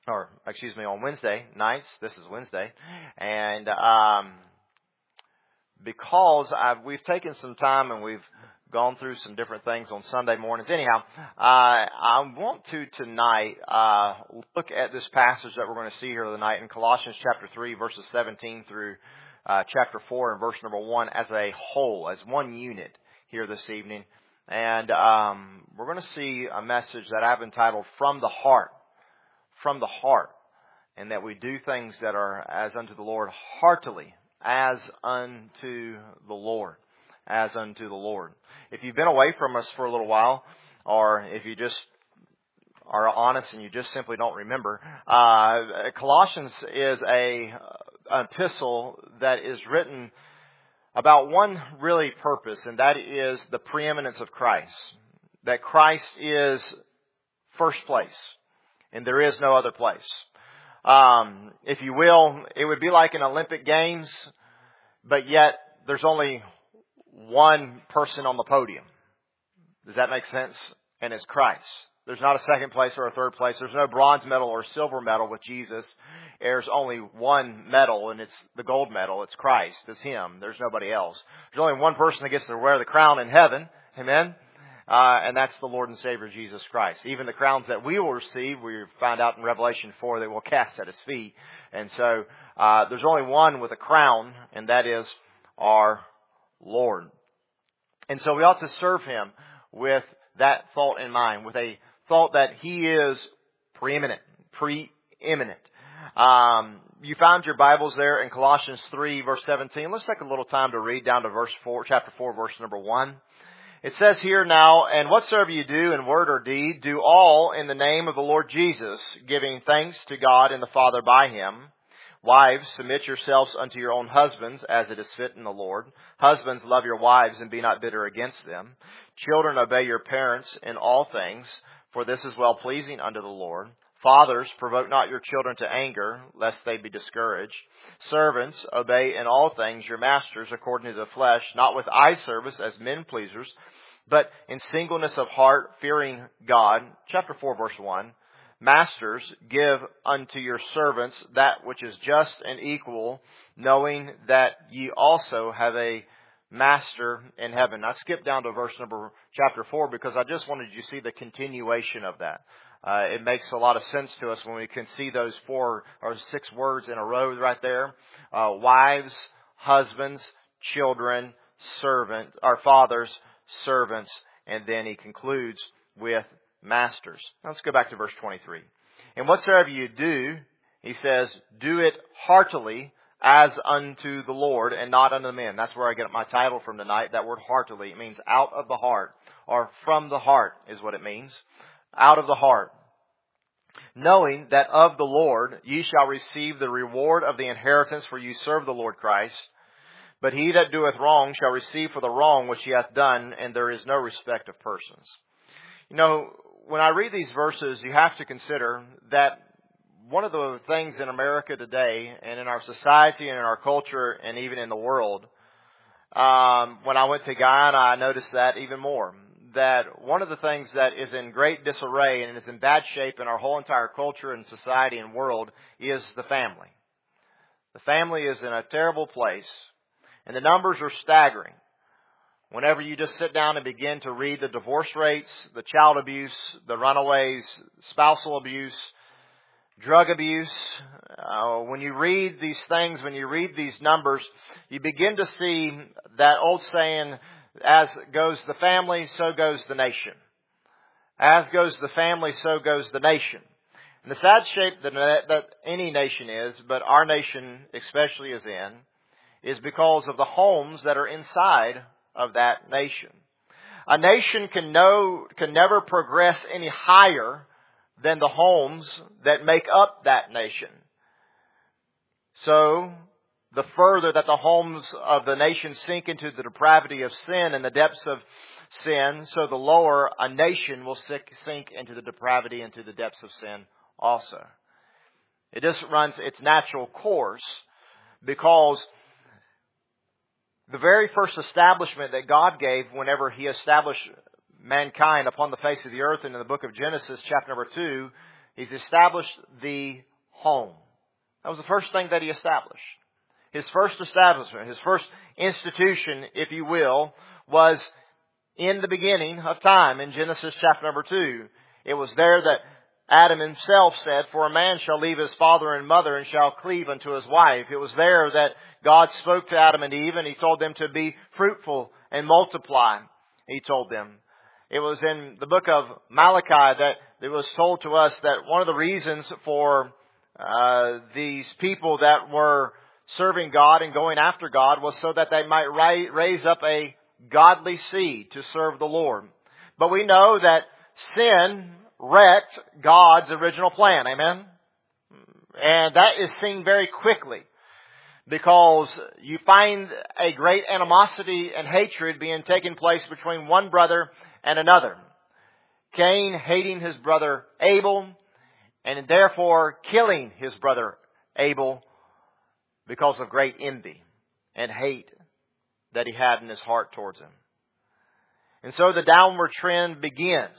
on Wednesday nights. This is Wednesday. And because we've taken some time and we've gone through some different things on Sunday mornings. Anyhow, I want to tonight look at this passage that we're going to see here tonight in Colossians chapter 3, verses 17 through chapter 4 and verse number 1 as a whole, as one unit here this evening. And we're going to see a message that I've entitled From the Heart. From the heart. And that we do things that are as unto the Lord heartily, as unto the Lord. As unto the Lord. If you've been away from us for a little while, or if you just are honest and you just simply don't remember, Colossians is an epistle that is written about one really purpose, and that is the preeminence of Christ. That Christ is first place, and there is no other place. If you will, it would be like an Olympic Games, but yet there's only one person on the podium. Does that make sense? And it's Christ. There's not a second place or a third place. There's no bronze medal or silver medal with Jesus. There's only one medal, and it's the gold medal. It's Christ. It's Him. There's nobody else. There's only one person that gets to wear the crown in heaven. Amen? And that's the Lord and Savior Jesus Christ. Even the crowns that we will receive, we find out in Revelation 4, they will cast at His feet. And so there's only one with a crown, and that is our Lord. And so we ought to serve Him with that thought in mind, with a thought that He is preeminent. You found your Bibles there in Colossians 3, verse 17. Let's take a little time to read down to chapter 4, verse number 1. It says here now, and whatsoever you do in word or deed, do all in the name of the Lord Jesus, giving thanks to God and the Father by Him. Wives, submit yourselves unto your own husbands, as it is fit in the Lord. Husbands, love your wives, and be not bitter against them. Children, obey your parents in all things, for this is well-pleasing unto the Lord. Fathers, provoke not your children to anger, lest they be discouraged. Servants, obey in all things your masters according to the flesh, not with eye service as men pleasers, but in singleness of heart, fearing God. Chapter 4, verse 1. Masters, give unto your servants that which is just and equal, knowing that ye also have a master in heaven. I skipped down to chapter 4 because I just wanted you to see the continuation of that. It makes a lot of sense to us when we can see those 4 or 6 words in a row right there. Wives, husbands, children, fathers, servants, and then he concludes with masters. Now let's go back to verse 23. And whatsoever you do, he says, do it heartily as unto the Lord and not unto men. That's where I get my title from tonight. That word heartily, it means out of the heart, or from the heart is what it means. Out of the heart. Knowing that of the Lord ye shall receive the reward of the inheritance, for ye serve the Lord Christ. But he that doeth wrong shall receive for the wrong which he hath done, and there is no respect of persons. You know, when I read these verses, you have to consider that one of the things in America today, and in our society and in our culture, and even in the world, when I went to Guyana, I noticed that even more. That one of the things that is in great disarray and is in bad shape in our whole entire culture and society and world is the family. The family is in a terrible place, and the numbers are staggering. Whenever you just sit down and begin to read the divorce rates, the child abuse, the runaways, spousal abuse, drug abuse, when you read these things, when you read these numbers, you begin to see that old saying, as goes the family, so goes the nation. As goes the family, so goes the nation. And the sad shape that any nation is, but our nation especially is in, is because of the homes that are inside of that nation. A nation can never progress any higher than the homes that make up that nation. So, the further that the homes of the nation sink into the depravity of sin and the depths of sin, so the lower a nation will sink into the depravity, into the depths of sin also. It just runs its natural course because the very first establishment that God gave whenever He established mankind upon the face of the earth, and in the book of Genesis, chapter number 2, He's established the home. That was the first thing that He established. His first establishment, His first institution, if you will, was in the beginning of time in Genesis chapter number 2. It was there that Adam himself said, "For a man shall leave his father and mother and shall cleave unto his wife." It was there that God spoke to Adam and Eve and He told them to be fruitful and multiply. He told them. It was in the book of Malachi that it was told to us that one of the reasons for these people that were serving God and going after God was so that they might raise up a godly seed to serve the Lord. But we know that sin wrecked God's original plan. Amen? And that is seen very quickly, because you find a great animosity and hatred being taken place between one brother and another. Cain hating his brother Abel, and therefore killing his brother Abel because of great envy and hate that he had in his heart towards him. And so the downward trend begins.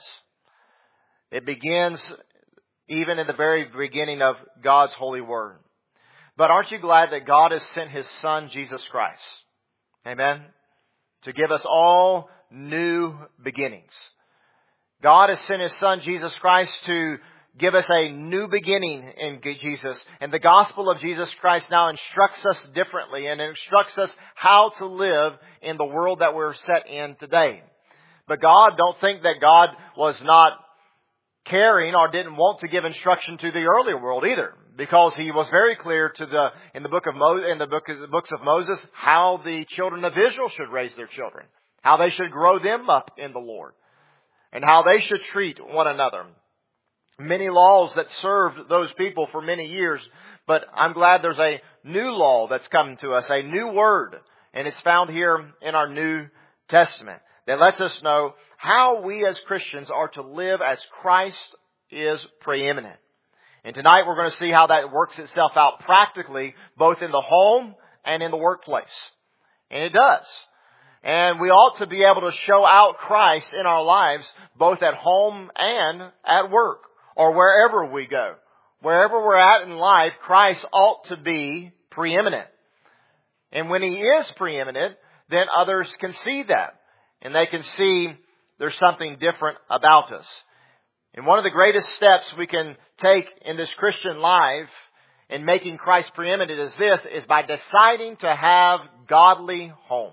It begins even in the very beginning of God's holy word. But aren't you glad that God has sent His Son, Jesus Christ? Amen? To give us all new beginnings. God has sent His Son, Jesus Christ, to give us a new beginning in Jesus. And the gospel of Jesus Christ now instructs us differently and instructs us how to live in the world that we're set in today. But don't think that God was not caring or didn't want to give instruction to the earlier world either, because He was very clear in the books of Moses how the children of Israel should raise their children, how they should grow them up in the Lord, and how they should treat one another. Many laws that served those people for many years, but I'm glad there's a new law that's come to us, a new word, and it's found here in our New Testament that lets us know how we as Christians are to live as Christ is preeminent. And tonight we're going to see how that works itself out practically, both in the home and in the workplace. And it does. And we ought to be able to show out Christ in our lives, both at home and at work, or wherever we go. Wherever we're at in life, Christ ought to be preeminent. And when He is preeminent, then others can see that. And they can see there's something different about us. And one of the greatest steps we can take in this Christian life in making Christ preeminent is by deciding to have godly homes.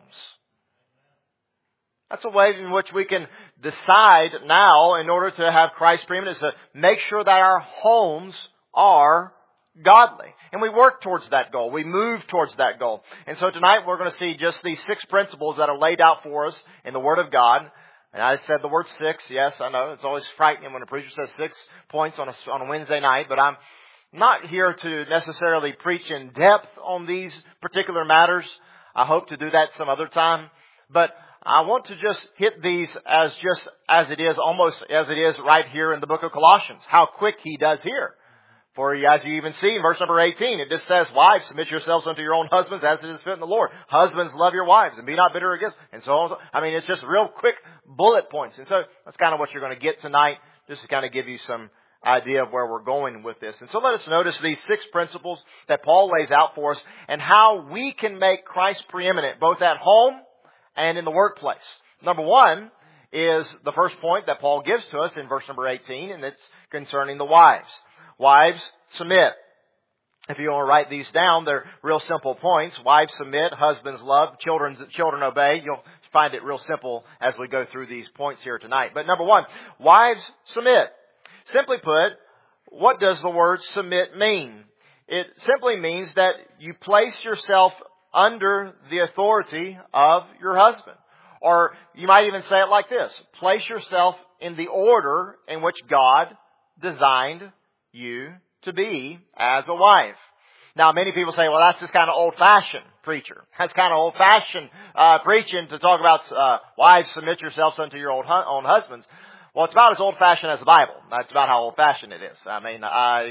That's a way in which we can decide now, in order to have Christ preeminent, is to make sure that our homes are godly. And we work towards that goal. We move towards that goal. And so tonight we're going to see just these 6 principles that are laid out for us in the Word of God. And I said the word 6. Yes, I know. It's always frightening when a preacher says 6 points on a Wednesday night. But I'm not here to necessarily preach in depth on these particular matters. I hope to do that some other time. But I want to just hit these as it is, almost as it is right here in the book of Colossians. How quick he does here. For as you even see in verse number 18, it just says, "Wives, submit yourselves unto your own husbands as it is fit in the Lord. Husbands, love your wives and be not bitter against." And so on. I mean, it's just real quick bullet points. And so that's kind of what you're going to get tonight, just to kind of give you some idea of where we're going with this. And so let us notice these 6 principles that Paul lays out for us and how we can make Christ preeminent both at home and in the workplace. Number 1 is the first point that Paul gives to us in verse number 18, and it's concerning the wives. Wives, submit. If you want to write these down, they're real simple points. Wives, submit. Husbands, love. Children, obey. You'll find it real simple as we go through these points here tonight. But number 1, wives, submit. Simply put, what does the word submit mean? It simply means that you place yourself under the authority of your husband. Or you might even say it like this: place yourself in the order in which God designed you to be as a wife. Now, many people say, well, that's just kind of old-fashioned, preacher. That's kind of old-fashioned preaching to talk about wives, submit yourselves unto your own husbands. Well, it's about as old-fashioned as the Bible. That's about how old-fashioned it is. I mean,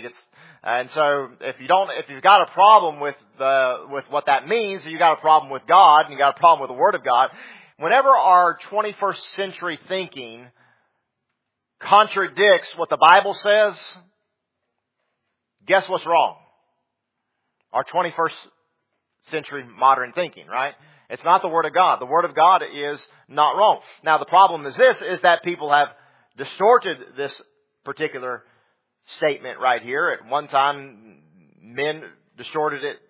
and so if you've got a problem with what that means, you got a problem with God, and you got a problem with the Word of God. Whenever our 21st century thinking contradicts what the Bible says, Guess what's wrong? Our 21st century modern thinking, right? It's not the Word of God. The Word of God is not wrong. Now the problem is this, is that people have distorted this particular statement right here. At one time, men distorted it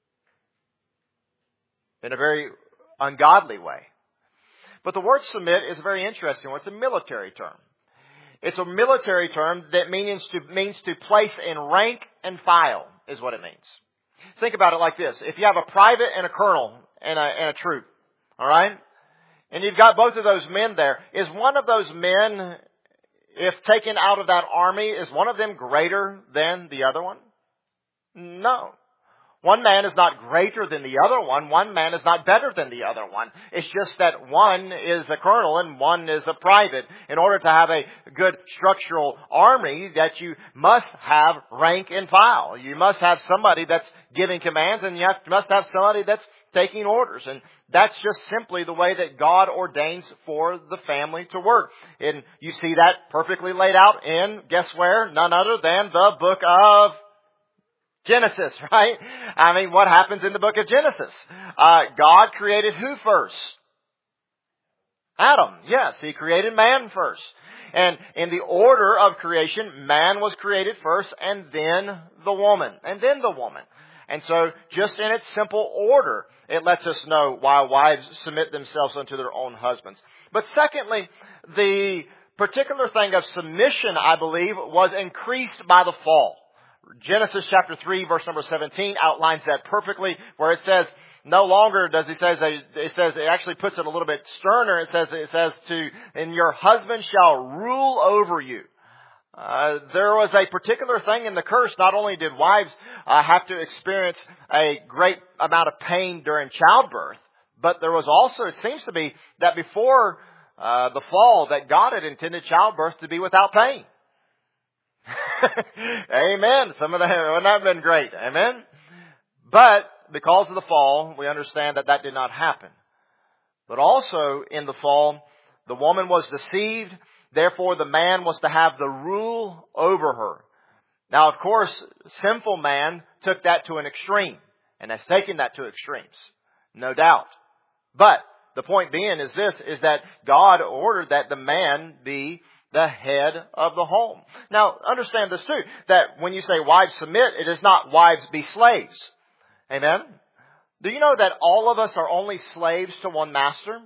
in a very ungodly way. But the word submit is a very interesting one. It's a military term. It's a military term that means to place in rank and file, is what it means. Think about it like this. If you have a private and a colonel and a troop, all right? And you've got both of those men there. Is one of those men, if taken out of that army, is one of them greater than the other one? No. One man is not greater than the other one. One man is not better than the other one. It's just that one is a colonel and one is a private. In order to have a good structural army, that you must have rank and file. You must have somebody that's giving commands, and you must have somebody that's taking orders. And that's just simply the way that God ordains for the family to work. And you see that perfectly laid out in, guess where? None other than the book of Genesis, right? I mean, what happens in the book of Genesis? God created who first? Adam. Yes, He created man first. And in the order of creation, man was created first, and then the woman, and then the woman. And so, just in its simple order, it lets us know why wives submit themselves unto their own husbands. But secondly, the particular thing of submission, I believe, was increased by the fall. Genesis chapter 3 verse number 17 outlines that perfectly, where it says, no longer does it actually puts it a little bit sterner. It says and your husband shall rule over you. There was a particular thing in the curse. Not only did wives have to experience a great amount of pain during childbirth, but there was also, it seems to be, that before the fall, that God had intended childbirth to be without pain. Amen. Some of that wouldn't have been great. Amen. But because of the fall, we understand that did not happen. But also in the fall, the woman was deceived. Therefore, the man was to have the rule over her. Now, of course, sinful man took that to an extreme and has taken that to extremes. No doubt. But the point being is this, is that God ordered that the man be the head of the home. Now, understand this too, that when you say wives submit, it is not wives be slaves. Amen? Do you know that all of us are only slaves to one master?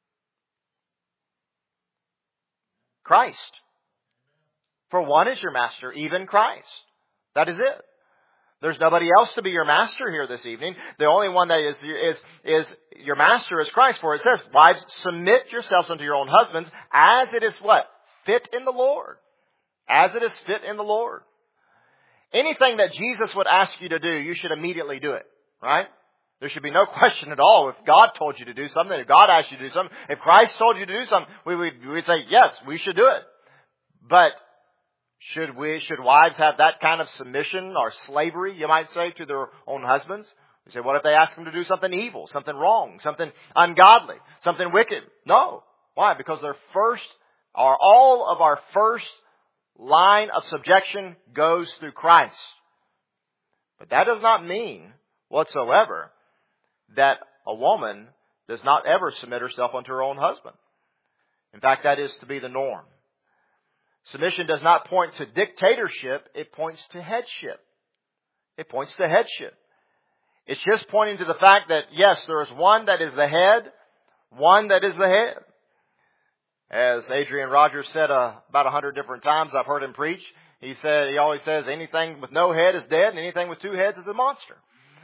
Christ. For one is your master, even Christ. That is it. There's nobody else to be your master here this evening. The only one that is your master is Christ. For it says, wives, submit yourselves unto your own husbands, as it is what? Fit in the Lord. As it is fit in the Lord. Anything that Jesus would ask you to do, you should immediately do it. Right? There should be no question at all. If God told you to do something, if God asked you to do something, if Christ told you to do something, we would say, yes, we should do it. But should wives have that kind of submission or slavery, you might say, to their own husbands? You say, what if they ask them to do something evil, something wrong, something ungodly, something wicked? No. Why? Because all of our first line of subjection goes through Christ. But that does not mean whatsoever that a woman does not ever submit herself unto her own husband. In fact, that is to be the norm. Submission does not point to dictatorship, it points to headship. It points to headship. It's just pointing to the fact that, yes, there is one that is the head, one that is the head. As Adrian Rogers said about 100 different times, I've heard him preach. He always says, anything with no head is dead, and anything with two heads is a monster.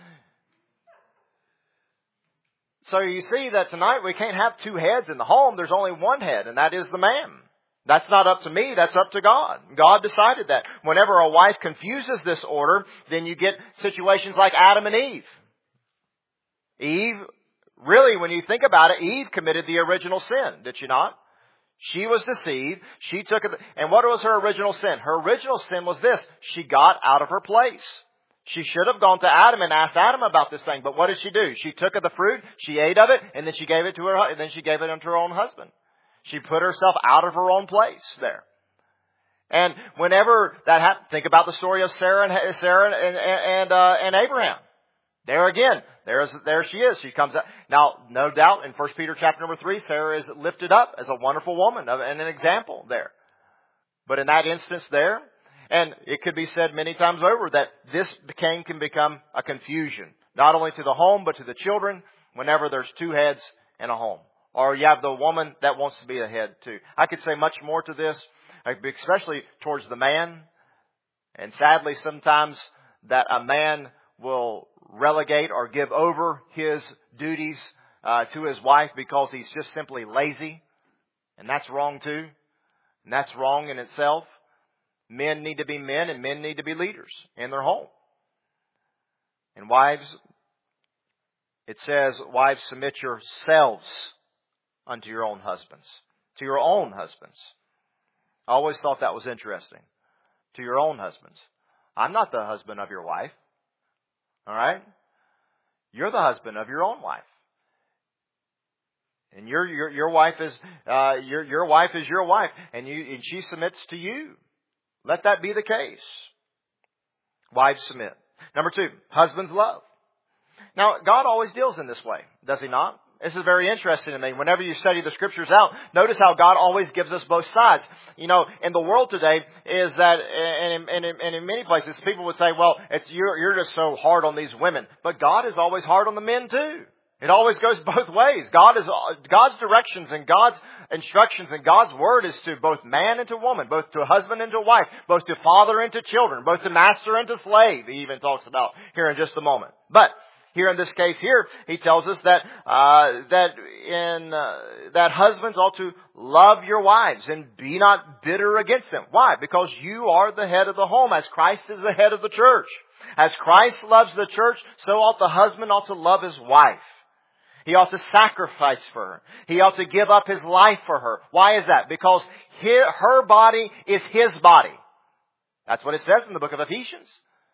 So you see that tonight we can't have two heads in the home. There's only one head, and that is the man. That's not up to me. That's up to God. God decided that. Whenever a wife confuses this order, then you get situations like Adam and Eve. Eve, really, when you think about it, Eve committed the original sin, did she not? She was deceived. She took it. And what was her original sin? Her original sin was this. She got out of her place. She should have gone to Adam and asked Adam about this thing. But what did she do? She took of the fruit, she ate of it, and then she gave it to unto her own husband. She put herself out of her own place there. And whenever that happened, think about the story of Sarah and Abraham. There again, there she is. She comes out. Now, no doubt, in 1 Peter chapter number 3, Sarah is lifted up as a wonderful woman and an example there. But in that instance there, and it could be said many times over that this can become a confusion, not only to the home but to the children, whenever there's two heads in a home. Or you have the woman that wants to be the head too. I could say much more to this, especially towards the man. And sadly, sometimes that a man will relegate or give over his duties to his wife because he's just simply lazy. And that's wrong too. And that's wrong in itself. Men need to be men and men need to be leaders in their home. And wives, it says, wives, submit yourselves unto your own husbands. To your own husbands. I always thought that was interesting. To your own husbands. I'm not the husband of your wife. All right? You're the husband of your own wife. And your wife is your wife is your wife, and she submits to you. Let that be the case. Wives submit. Number 2, husbands love. Now, God always deals in this way, does He not? This is very interesting to me. Whenever you study the Scriptures out, notice how God always gives us both sides. You know, in the world today, is that, and in many places, people would say, well, you're just so hard on these women. But God is always hard on the men too. It always goes both ways. God's directions and God's instructions and God's word is to both man and to woman, both to husband and to wife, both to father and to children, both to master and to slave, he even talks about here in just a moment. But here in this case here, he tells us that husbands ought to love your wives and be not bitter against them. Why? Because you are the head of the home, as Christ is the head of the church. As Christ loves the church, so ought the husband ought to love his wife. He ought to sacrifice for her. He ought to give up his life for her. Why is that? Because her body is his body. That's what it says in the book of Ephesians.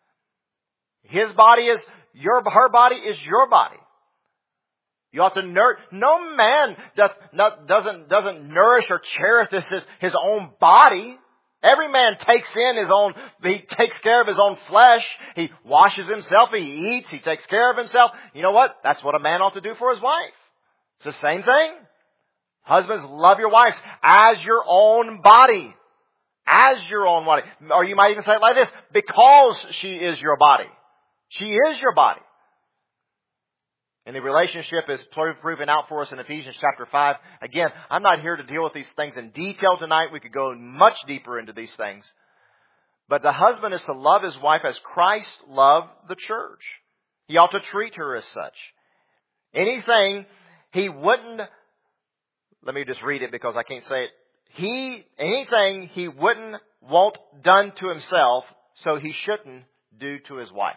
His body is her body is your body. You ought to no man doesn't nourish or cherish his own body. Every man takes he takes care of his own flesh. He washes himself, he eats, he takes care of himself. You know what? That's what a man ought to do for his wife. It's the same thing. Husbands, love your wives as your own body. As your own body. Or you might even say it like this, because she is your body. She is your body. And the relationship is proven out for us in Ephesians chapter 5. Again, I'm not here to deal with these things in detail tonight. We could go much deeper into these things. But the husband is to love his wife as Christ loved the church. He ought to treat her as such. Anything he wouldn't, let me just read it because I can't say it. Anything he wouldn't want done to himself, so he shouldn't do to his wife.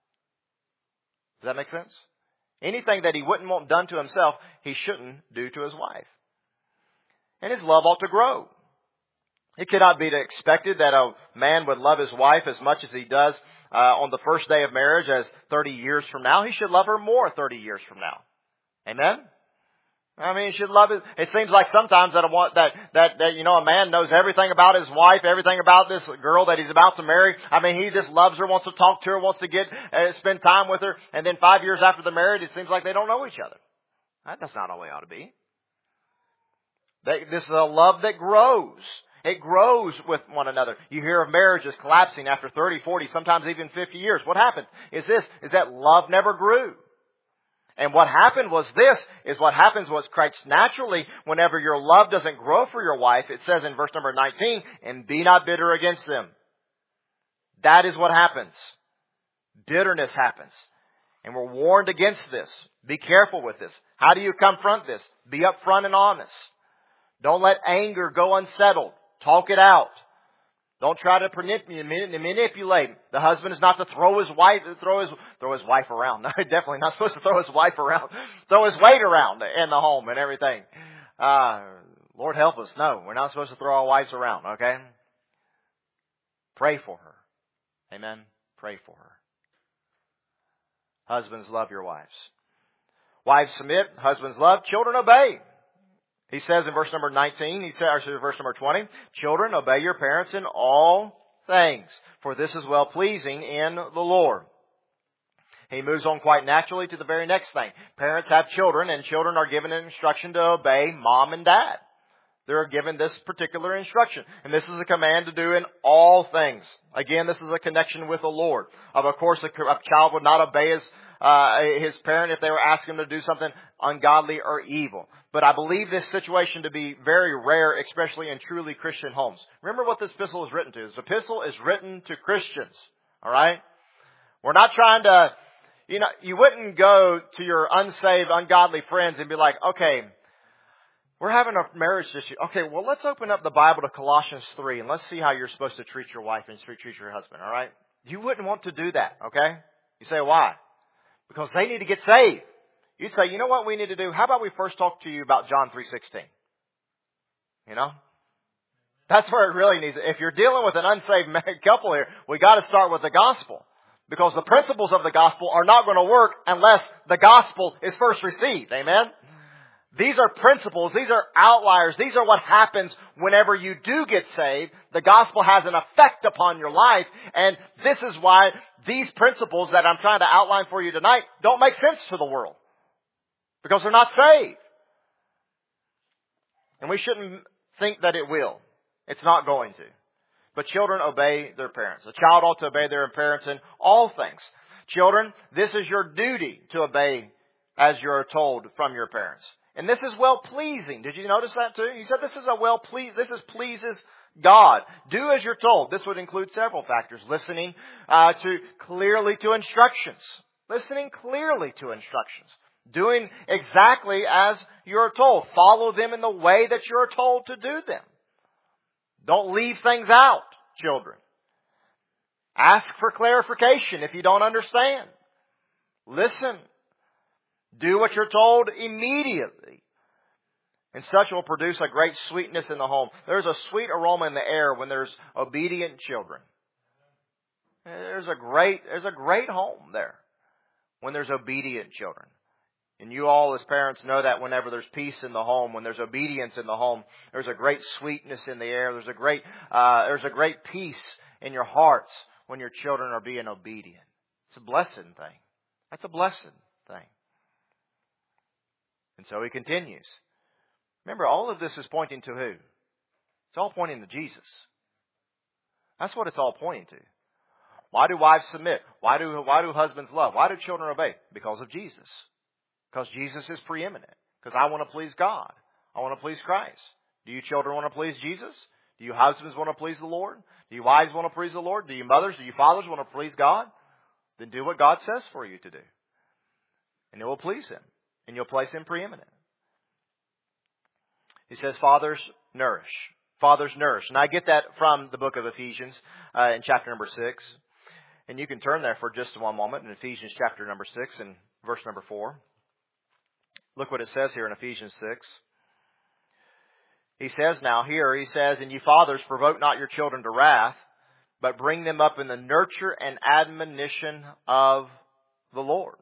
Does that make sense? Anything that he wouldn't want done to himself, he shouldn't do to his wife. And his love ought to grow. It cannot be expected that a man would love his wife as much as he does on the first day of marriage as 30 years from now. He should love her more 30 years from now. Amen? I mean, he should love it. It seems like sometimes that a man knows everything about his wife, everything about this girl that he's about to marry. I mean, he just loves her, wants to talk to her, wants to spend time with her. And then 5 years after the marriage, it seems like they don't know each other. That's not the way it ought to be. This is a love that grows. It grows with one another. You hear of marriages collapsing after 30, 40, sometimes even 50 years. What happened is that love never grew. And what happened was what happens was Christ naturally, whenever your love doesn't grow for your wife, it says in verse number 19, and be not bitter against them. That is what happens. Bitterness happens. And we're warned against this. Be careful with this. How do you confront this? Be upfront and honest. Don't let anger go unsettled. Talk it out. Don't try to manipulate. The husband is not to throw his wife around. No, definitely not supposed to throw his wife around. Throw his weight around in the home and everything. Lord help us. No, we're not supposed to throw our wives around, okay? Pray for her. Amen. Pray for her. Husbands, love your wives. Wives, submit. Husbands, love. Children, obey. He says in verse number 19, verse number 20, children, obey your parents in all things, for this is well-pleasing in the Lord. He moves on quite naturally to the very next thing. Parents have children, and children are given an instruction to obey mom and dad. They're given this particular instruction. And this is a command to do in all things. Again, this is a connection with the Lord. Of course, a child would not obey his parent if they were asking him to do something ungodly or evil. But I believe this situation to be very rare, especially in truly Christian homes. Remember what this epistle is written to. This epistle is written to Christians. Alright? We're not trying to, you wouldn't go to your unsaved, ungodly friends and be like, okay, we're having a marriage issue. Okay, well, let's open up the Bible to Colossians 3 and let's see how you're supposed to treat your wife and treat your husband, all right? You wouldn't want to do that, okay? You say, why? Because they need to get saved. You'd say, you know what we need to do? How about we first talk to you about John 3:16? That's where it really needs it. If you're dealing with an unsaved couple here, we got to start with the gospel. Because the principles of the gospel are not going to work unless the gospel is first received. Amen? These are principles. These are outliers. These are what happens whenever you do get saved. The gospel has an effect upon your life. And this is why these principles that I'm trying to outline for you tonight don't make sense to the world. Because they're not saved. And we shouldn't think that it will. It's not going to. But children obey their parents. A child ought to obey their parents in all things. Children, this is your duty to obey as you're told from your parents. And this is well-pleasing. Did you notice that too? He said this is pleases God. Do as you're told. This would include several factors. Listening clearly to instructions. Listening clearly to instructions. Doing exactly as you're told. Follow them in the way that you're told to do them. Don't leave things out, children. Ask for clarification if you don't understand. Listen. Do what you're told immediately. And such will produce a great sweetness in the home. There's a sweet aroma in the air when there's obedient children. There's a great home there when there's obedient children. And you all as parents know that whenever there's peace in the home, when there's obedience in the home, there's a great sweetness in the air. There's a great peace in your hearts when your children are being obedient. It's a blessed thing. That's a blessed thing. And so he continues. Remember, all of this is pointing to who? It's all pointing to Jesus. That's what it's all pointing to. Why do wives submit? Why do husbands love? Why do children obey? Because of Jesus. Because Jesus is preeminent. Because I want to please God. I want to please Christ. Do you children want to please Jesus? Do you husbands want to please the Lord? Do you wives want to please the Lord? Do you mothers, do you fathers want to please God? Then do what God says for you to do. And it will please Him. And you'll place Him preeminent. He says, fathers nourish. Fathers nourish. And I get that from the book of Ephesians in chapter number 6. And you can turn there for just one moment in Ephesians chapter number 6 and verse number 4. Look what it says here in Ephesians 6. He says, and you fathers, provoke not your children to wrath, but bring them up in the nurture and admonition of the Lord.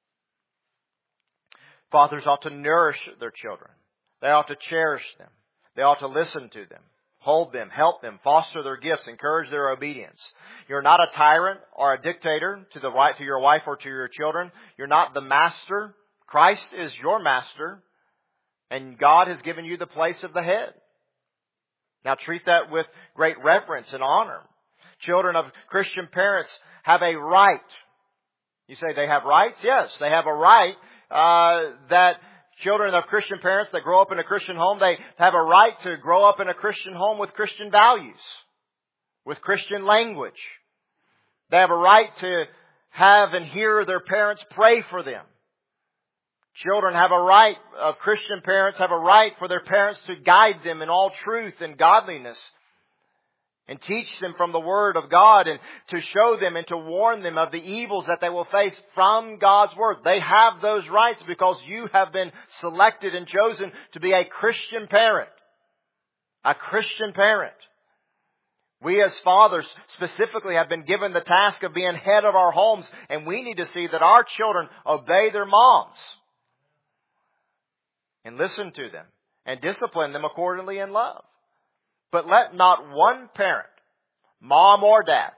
Fathers ought to nourish their children. They ought to cherish them. They ought to listen to them, hold them, help them, foster their gifts, encourage their obedience. You're not a tyrant or a dictator to your wife or to your children. You're not the master. Christ is your master, and God has given you the place of the head. Now treat that with great reverence and honor. Children of Christian parents have a right. You say they have rights? Yes, they have a right that children of Christian parents that grow up in a Christian home, they have a right to grow up in a Christian home with Christian values, with Christian language. They have a right to have and hear their parents pray for them. Children have a right, Christian parents have a right for their parents to guide them in all truth and godliness and teach them from the Word of God and to show them and to warn them of the evils that they will face from God's Word. They have those rights because you have been selected and chosen to be a Christian parent. A Christian parent. We as fathers specifically have been given the task of being head of our homes, and we need to see that our children obey their moms. And listen to them. and discipline them accordingly in love. But let not one parent, mom or dad,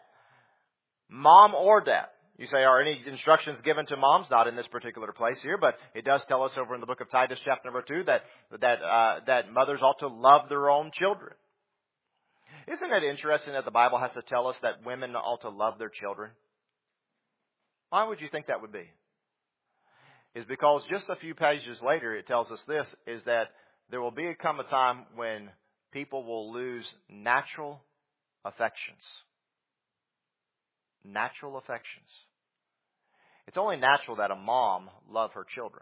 you say, are any instructions given to moms? Not in this particular place here, but it does tell us over in the book of Titus, chapter number 2, that mothers ought to love their own children. Isn't it interesting that the Bible has to tell us that women ought to love their children? Why would you think that would be? Is because just a few pages later it tells us this, is that there will come a time when people will lose natural affections. Natural affections. It's only natural that a mom love her children.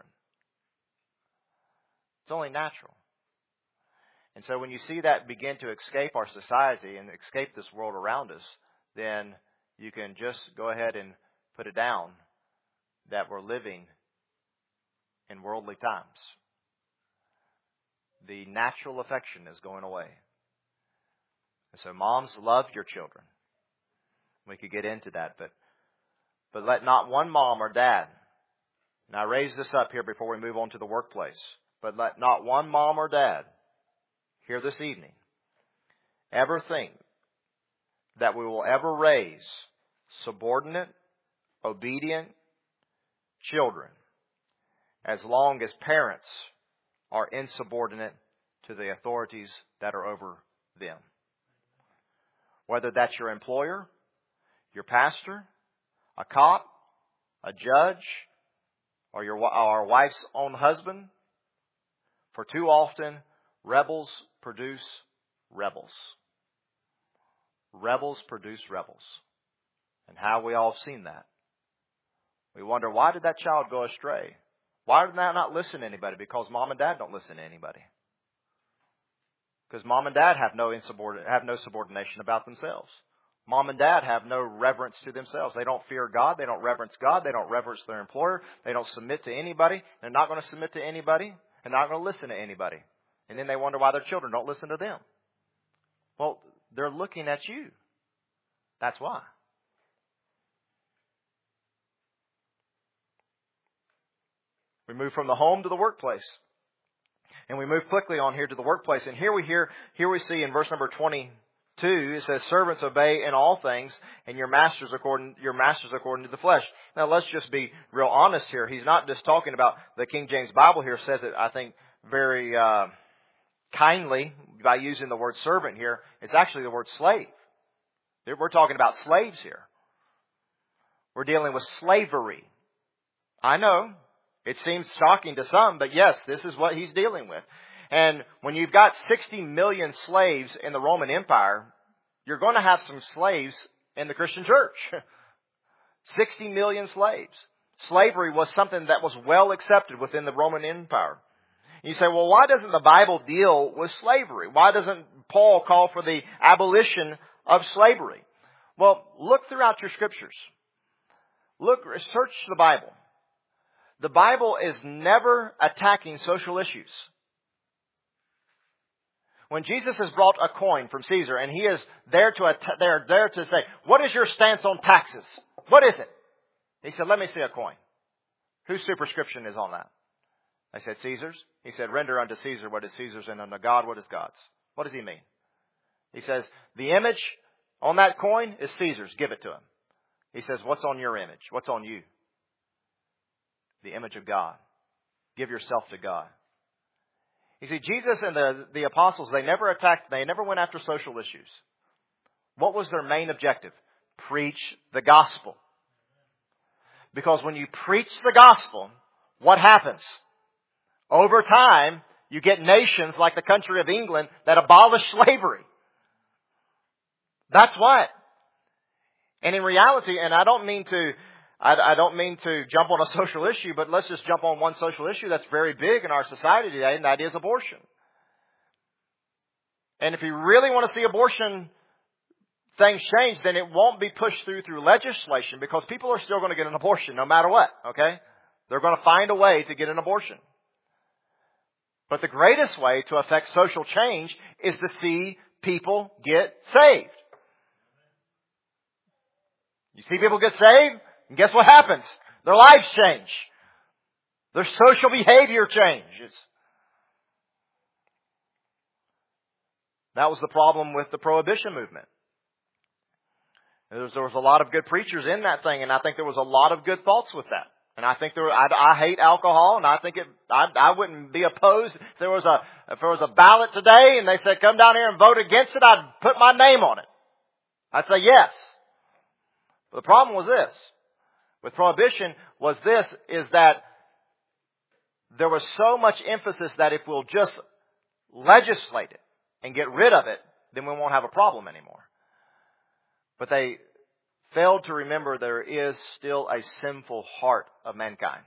It's only natural. And so when you see that begin to escape our society and escape this world around us, then you can just go ahead and put it down that we're living in worldly times. The natural affection is going away. And so moms, love your children. We could get into that, but let not one mom or dad, and I raise this up here before we move on to the workplace, but let not one mom or dad here this evening ever think that we will ever raise subordinate, obedient children as long as parents are insubordinate to the authorities that are over them. Whether that's your employer, your pastor, a cop, a judge, or our wife's own husband. For too often, rebels produce rebels. Rebels produce rebels. And how we all have seen that. We wonder, why did that child go astray? Why did that not listen to anybody? Because mom and dad don't listen to anybody. Because mom and dad have no subordination about themselves. Mom and dad have no reverence to themselves. They don't fear God. They don't reverence God. They don't reverence their employer. They don't submit to anybody. They're not going to submit to anybody. They're not going to listen to anybody. And then they wonder why their children don't listen to them. Well, they're looking at you. That's why. We move from the home to the workplace. And we move quickly on here to the workplace. And here we see in verse number 22, it says, servants, obey in all things, and your masters according to the flesh. Now let's just be real honest here. He's not just talking about, the King James Bible here says it, I think, very kindly by using the word servant here. It's actually the word slave. We're talking about slaves here. We're dealing with slavery. I know. It seems shocking to some, but yes, this is what he's dealing with. And when you've got 60 million slaves in the Roman Empire, you're going to have some slaves in the Christian church. 60 million slaves. Slavery was something that was well accepted within the Roman Empire. You say, well, why doesn't the Bible deal with slavery? Why doesn't Paul call for the abolition of slavery? Well, look throughout your scriptures. Search the Bible. The Bible is never attacking social issues. When Jesus has brought a coin from Caesar and he is there to say, what is your stance on taxes? What is it? He said, let me see a coin. Whose superscription is on that? I said, Caesar's. He said, render unto Caesar what is Caesar's and unto God what is God's. What does he mean? He says, the image on that coin is Caesar's. Give it to him. He says, what's on your image? What's on you? The image of God. Give yourself to God. You see, Jesus and the apostles, they never went after social issues. What was their main objective? Preach the gospel. Because when you preach the gospel, what happens? Over time, you get nations like the country of England that abolish slavery. That's what. And in reality, and I don't mean to jump on a social issue, but let's just jump on one social issue that's very big in our society today, and that is abortion. And if you really want to see abortion things change, then it won't be pushed through legislation, because people are still going to get an abortion no matter what, okay? They're going to find a way to get an abortion. But the greatest way to affect social change is to see people get saved. You see people get saved, and guess what happens? Their lives change. Their social behavior changes. That was the problem with the Prohibition movement. There was a lot of good preachers in that thing, and I think there was a lot of good thoughts with that. And I think I hate alcohol, and I think I wouldn't be opposed if there was a ballot today and they said come down here and vote against it. I'd put my name on it. I'd say yes. But the problem was this with Prohibition is that there was so much emphasis that if we'll just legislate it and get rid of it, then we won't have a problem anymore. But they failed to remember there is still a sinful heart of mankind.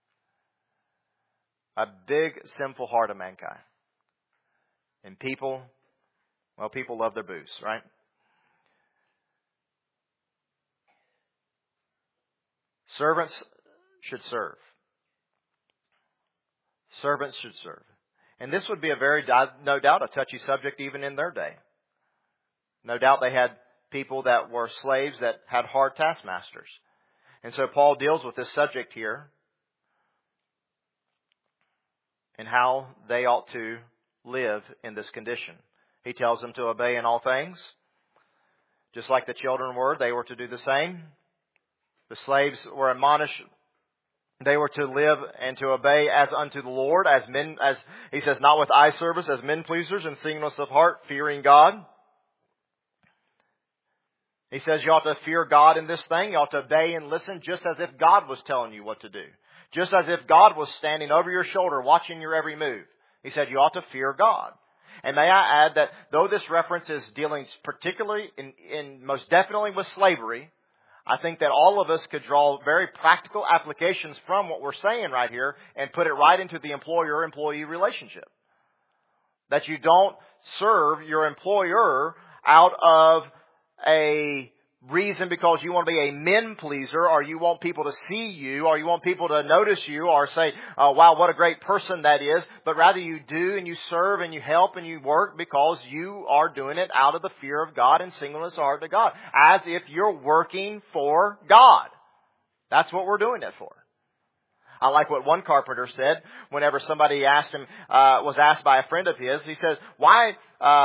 A big sinful heart of mankind. And people love their booze, right? Servants should serve. Servants should serve. And this would be no doubt, a touchy subject even in their day. No doubt they had people that were slaves that had hard taskmasters. And so Paul deals with this subject here and how they ought to live in this condition. He tells them to obey in all things. Just like the children were, they were to do the same. The slaves were admonished. They were to live and to obey as unto the Lord, as men, as he says, not with eye service, as men pleasers and singleness of heart, fearing God. He says you ought to fear God in this thing. You ought to obey and listen just as if God was telling you what to do. Just as if God was standing over your shoulder watching your every move. He said you ought to fear God. And may I add that though this reference is dealing particularly in most definitely with slavery, I think that all of us could draw very practical applications from what we're saying right here and put it right into the employer-employee relationship. That you don't serve your employer out of a reason because you want to be a men pleaser, or you want people to see you, or you want people to notice you, or say, wow, what a great person that is. But rather you do and you serve and you help and you work because you are doing it out of the fear of God and singleness of heart to God. As if you're working for God. That's what we're doing it for. I like what one carpenter said whenever somebody asked him, was asked by a friend of his. He says, why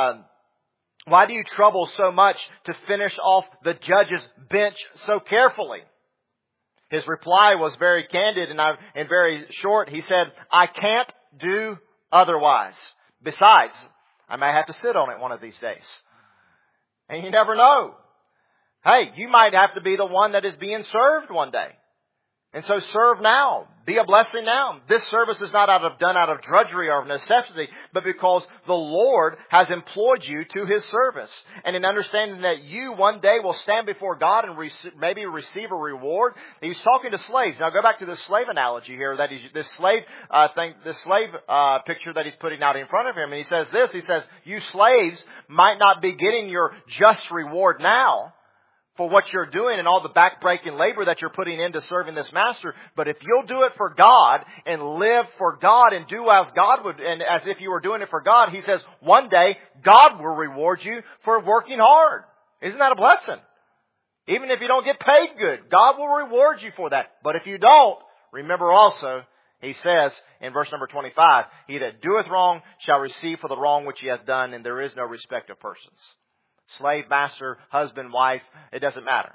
do you trouble so much to finish off the judge's bench so carefully? His reply was very candid and very short. He said, I can't do otherwise. Besides, I may have to sit on it one of these days. And you never know. Hey, you might have to be the one that is being served one day. And so serve now. Be a blessing now. This service is not done out of drudgery or of necessity, but because the Lord has employed you to His service. And in understanding that you one day will stand before God and maybe receive a reward. He's talking to slaves. Now go back to the slave analogy here. This slave picture that he's putting out in front of him. And he says this. He says, you slaves might not be getting your just reward now for what you're doing and all the backbreaking labor that you're putting into serving this master. But if you'll do it for God and live for God and do as God would, and as if you were doing it for God, he says one day God will reward you for working hard. Isn't that a blessing? Even if you don't get paid good, God will reward you for that. But if you don't, remember also, he says in verse number 25, he that doeth wrong shall receive for the wrong which he hath done, and there is no respect of persons. Slave, master, husband, wife, it doesn't matter.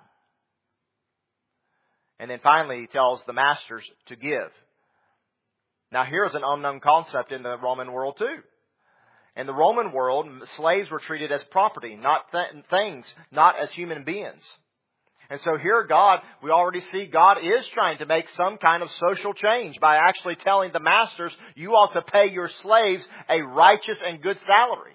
And then finally, he tells the masters to give. Now here's an unknown concept in the Roman world too. In the Roman world, slaves were treated as property, not things, not as human beings. And so here we already see God is trying to make some kind of social change by actually telling the masters, you ought to pay your slaves a righteous and good salary.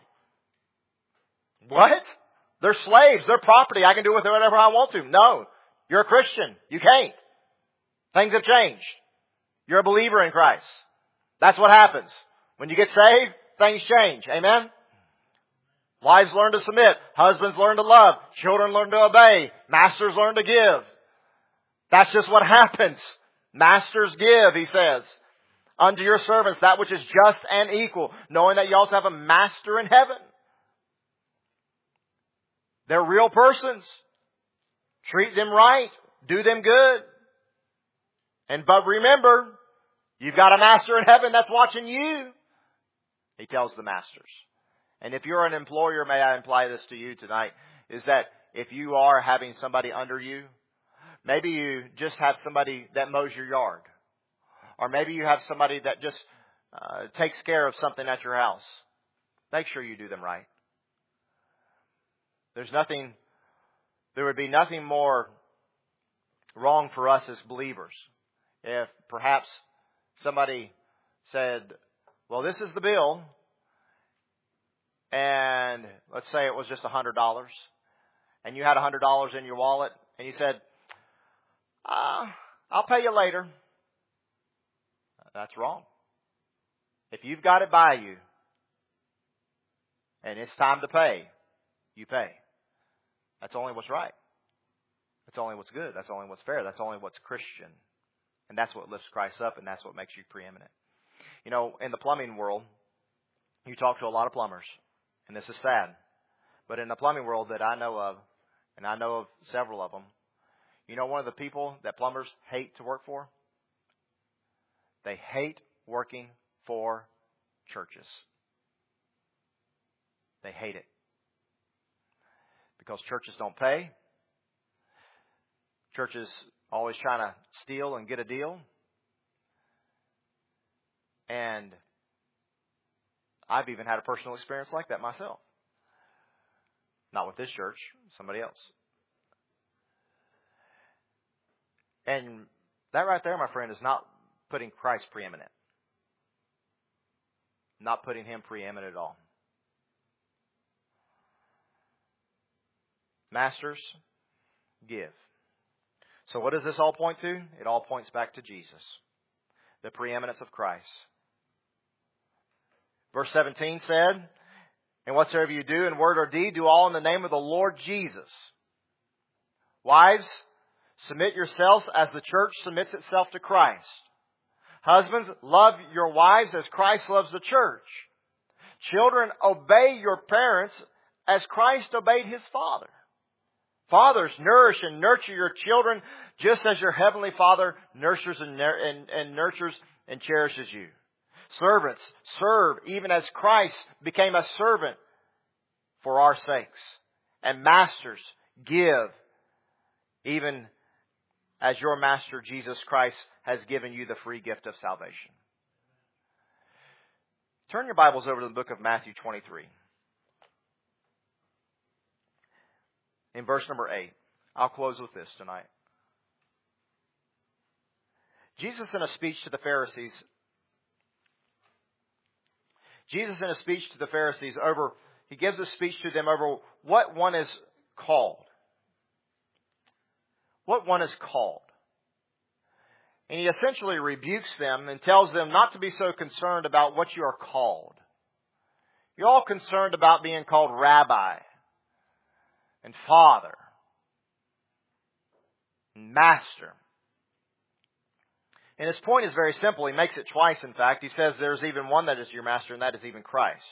What? They're slaves. They're property. I can do with it whatever I want to. No. You're a Christian. You can't. Things have changed. You're a believer in Christ. That's what happens. When you get saved, things change. Amen? Wives learn to submit. Husbands learn to love. Children learn to obey. Masters learn to give. That's just what happens. Masters give, he says, unto your servants that which is just and equal, knowing that you also have a master in heaven. They're real persons. Treat them right. Do them good. But remember, you've got a master in heaven that's watching you. He tells the masters. And if you're an employer, may I imply this to you tonight, is that if you are having somebody under you, maybe you just have somebody that mows your yard. Or maybe you have somebody that just takes care of something at your house. Make sure you do them right. There would be nothing more wrong for us as believers if perhaps somebody said, well, this is the bill, and let's say it was just $100, and you had $100 in your wallet, and you said, I'll pay you later. That's wrong. If you've got it by you, and it's time to pay, you pay. That's only what's right. That's only what's good. That's only what's fair. That's only what's Christian. And that's what lifts Christ up, and that's what makes you preeminent. You know, in the plumbing world, you talk to a lot of plumbers, and this is sad. But in the plumbing world that I know of, and I know of several of them, you know one of the people that plumbers hate to work for? They hate working for churches. They hate it. Because churches don't pay. Churches always trying to steal and get a deal. And I've even had a personal experience like that myself. Not with this church, somebody else. And that right there, my friend, is not putting Christ preeminent. Not putting Him preeminent at all. Masters, give. So what does this all point to? It all points back to Jesus. The preeminence of Christ. Verse 17 said, and whatsoever you do in word or deed, do all in the name of the Lord Jesus. Wives, submit yourselves as the church submits itself to Christ. Husbands, love your wives as Christ loves the church. Children, obey your parents as Christ obeyed His Father. Fathers, nourish and nurture your children just as your heavenly Father nurtures and nurtures and cherishes you. Servants, serve even as Christ became a servant for our sakes. And masters, give even as your Master Jesus Christ has given you the free gift of salvation. Turn your Bibles over to the book of Matthew 23. In verse number 8. I'll close with this tonight. Jesus in a speech to the Pharisees he gives a speech to them over what one is called. What one is called. And he essentially rebukes them and tells them not to be so concerned about what you are called. You're all concerned about being called rabbi and father and master. And his point is very simple. He makes it twice, in fact. He says there's even one that is your master, and that is even Christ.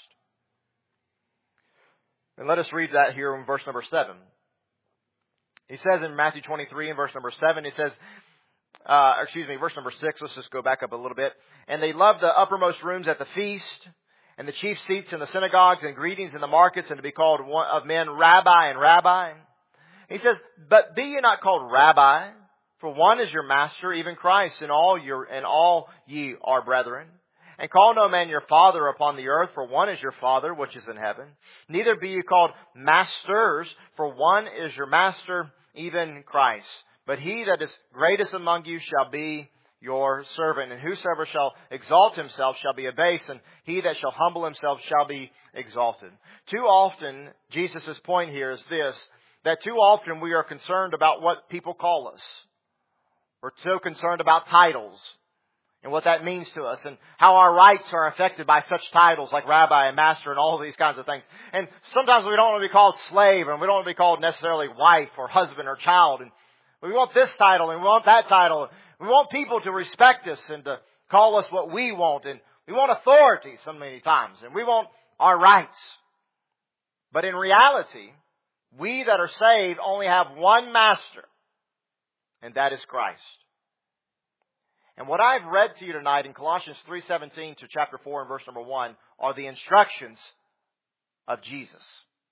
And let us read that here in verse number 7. He says in Matthew 23 and verse number 7, he says, verse number 6, let's just go back up a little bit. And they loved the uppermost rooms at the feast, and the chief seats in the synagogues, and greetings in the markets, and to be called one of men rabbi and rabbi. He says, but be ye not called rabbi, for one is your master, even Christ, and all ye are brethren. And call no man your father upon the earth, for one is your Father which is in heaven. Neither be ye called masters, for one is your master, even Christ. But he that is greatest among you shall be your servant. And whosoever shall exalt himself shall be abased, and he that shall humble himself shall be exalted. Too often, Jesus' point here is this, that too often we are concerned about what people call us. We're so concerned about titles and what that means to us and how our rights are affected by such titles like rabbi and master and all of these kinds of things. And sometimes we don't want to be called slave, and we don't want to be called necessarily wife or husband or child. And we want this title and we want that title. We want people to respect us and to call us what we want. And we want authority so many times. And we want our rights. But in reality, we that are saved only have one master. And that is Christ. And what I've read to you tonight in Colossians 3:17 to chapter 4 and verse number 1 are the instructions of Jesus.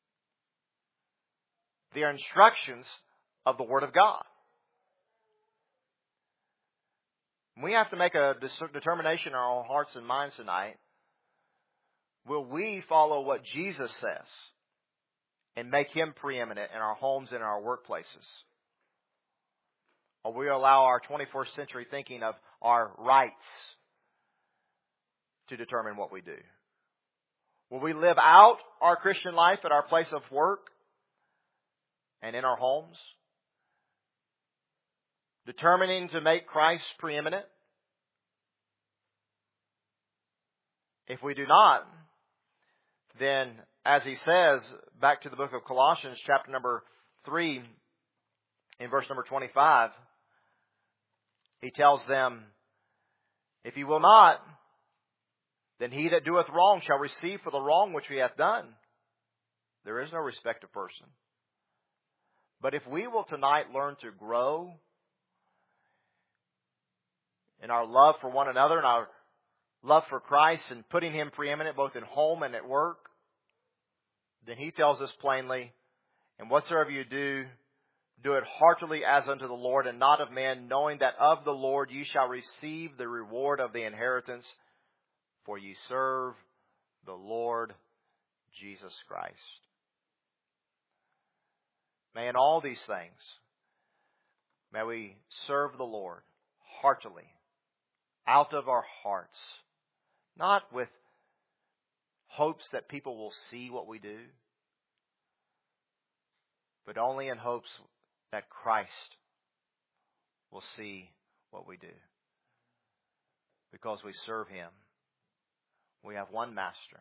They are instructions of the Word of God. We have to make a determination in our own hearts and minds tonight. Will we follow what Jesus says and make Him preeminent in our homes and our workplaces? Or will we allow our 21st century thinking of our rights to determine what we do? Will we live out our Christian life at our place of work and in our homes, determining to make Christ preeminent? If we do not, then as he says, back to the book of Colossians, chapter number 3, in verse number 25, he tells them, if he will not, then he that doeth wrong shall receive for the wrong which he hath done. There is no respect of person. But if we will tonight learn to grow in our love for one another and our love for Christ and putting Him preeminent both in home and at work, then he tells us plainly, and whatsoever you do, do it heartily as unto the Lord and not of men, knowing that of the Lord ye shall receive the reward of the inheritance, for ye serve the Lord Jesus Christ. May in all these things, may we serve the Lord heartily, out of our hearts, not with hopes that people will see what we do, but only in hopes that Christ will see what we do. Because we serve Him. We have one master.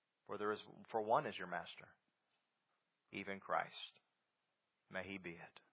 For one is your master, even Christ. May He be it.